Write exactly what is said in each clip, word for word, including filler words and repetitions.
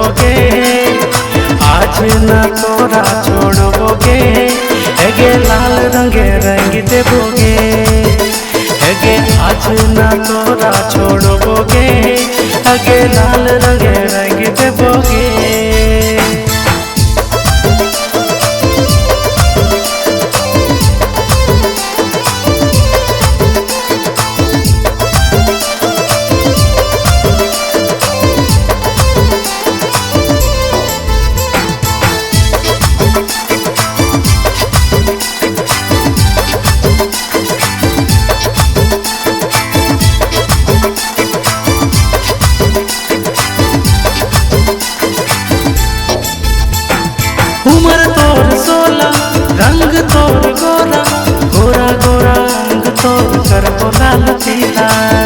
छोड़बोगे, आज ना तोरा छोड़बोगे, हेगे लाल रंगे रंग देबोगे, हेगे आज ना तोरा छोड़बोगे, हेगे लाल रंगे रंग देबोगे। उमर तोर सोला, रंग तोर गोरा, गोरा गोरा रंग तोर करबो लाल पीला।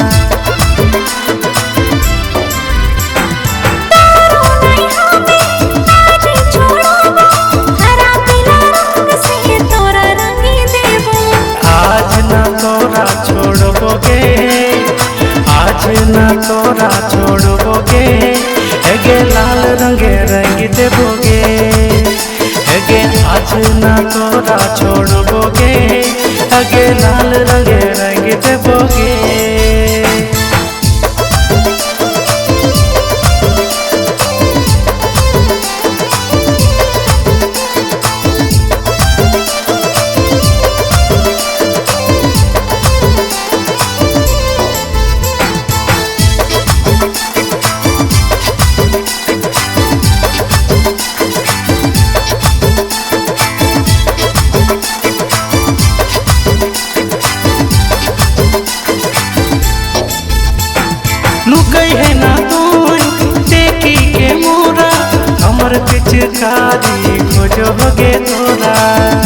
आज ना तोरा छोड़बोगे, आज ना तोरा छोड़बोगे, हेगे लाल रंगे रंग देबोगे, हेगे आज ना तोरा छोड़बोगे, हेगे लाल रंगे रंग देबोगे। लुकई है ना तू देखी के मोरा, हमर पिचकारी खोजोगे तोरा।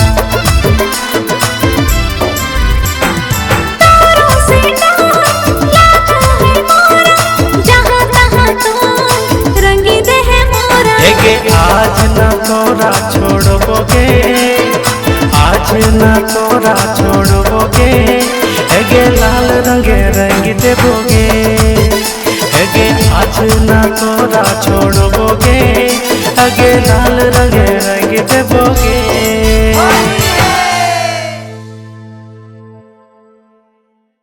हेगे आज ना तोरा छोड़बोगे, आज ना तोरा छोड़बोगे, हेगे लाल रंगे रंग देबोगे, हेगे आज ना तोरा छोड़बोगे, हेगे लाल